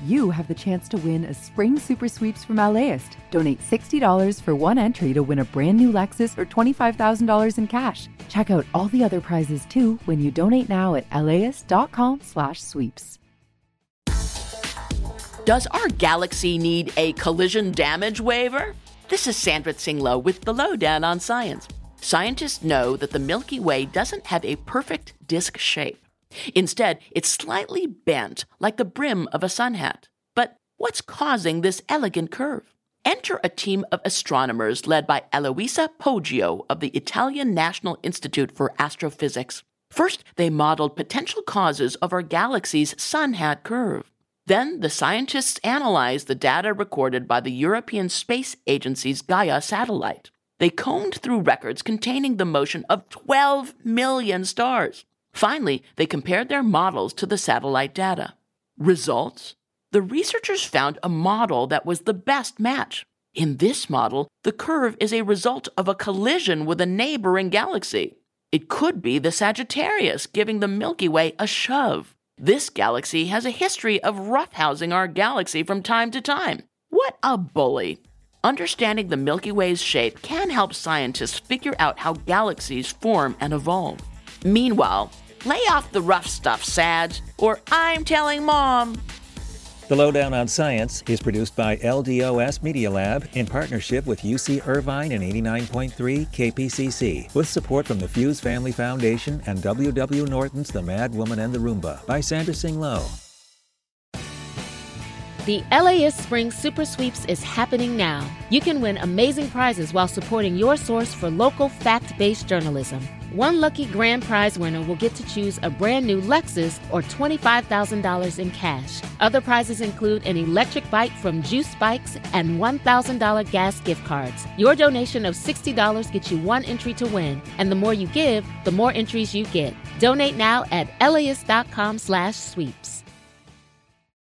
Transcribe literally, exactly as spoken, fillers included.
you have the chance to win a spring super sweeps from LAist. Donate sixty dollars for one entry to win a brand new Lexus or twenty-five thousand dollars in cash. Check out all the other prizes too when you donate now at laist.com slash sweeps. Does our galaxy need a collision damage waiver? This is Sandra Tsinglow with the Lowdown on Science. Scientists know that the Milky Way doesn't have a perfect disk shape. Instead, it's slightly bent like the brim of a sun hat. But what's causing this elegant curve? Enter a team of astronomers led by Eloisa Poggio of the Italian National Institute for Astrophysics. First, they modeled potential causes of our galaxy's sun hat curve. Then, the scientists analyzed the data recorded by the European Space Agency's Gaia satellite. They combed through records containing the motion of twelve million stars. Finally, they compared their models to the satellite data. Results? The researchers found a model that was the best match. In this model, the curve is a result of a collision with a neighboring galaxy. It could be the Sagittarius giving the Milky Way a shove. This galaxy has a history of roughhousing our galaxy from time to time. What a bully! Understanding the Milky Way's shape can help scientists figure out how galaxies form and evolve. Meanwhile, lay off the rough stuff, Sads, or I'm telling Mom. The Lowdown on Science is produced by L D O S Media Lab in partnership with U C Irvine and eighty-nine point three K P C C, with support from the Fuse Family Foundation and W W. Norton's The Mad Woman and the Roomba by Sandra Tsinglow. The LAist Spring Super Sweeps is happening now. You can win amazing prizes while supporting your source for local fact-based journalism. One lucky grand prize winner will get to choose a brand new Lexus or twenty-five thousand dollars in cash. Other prizes include an electric bike from Juice Bikes and one thousand dollars gas gift cards. Your donation of sixty dollars gets you one entry to win, and the more you give, the more entries you get. Donate now at laist.com slash sweeps.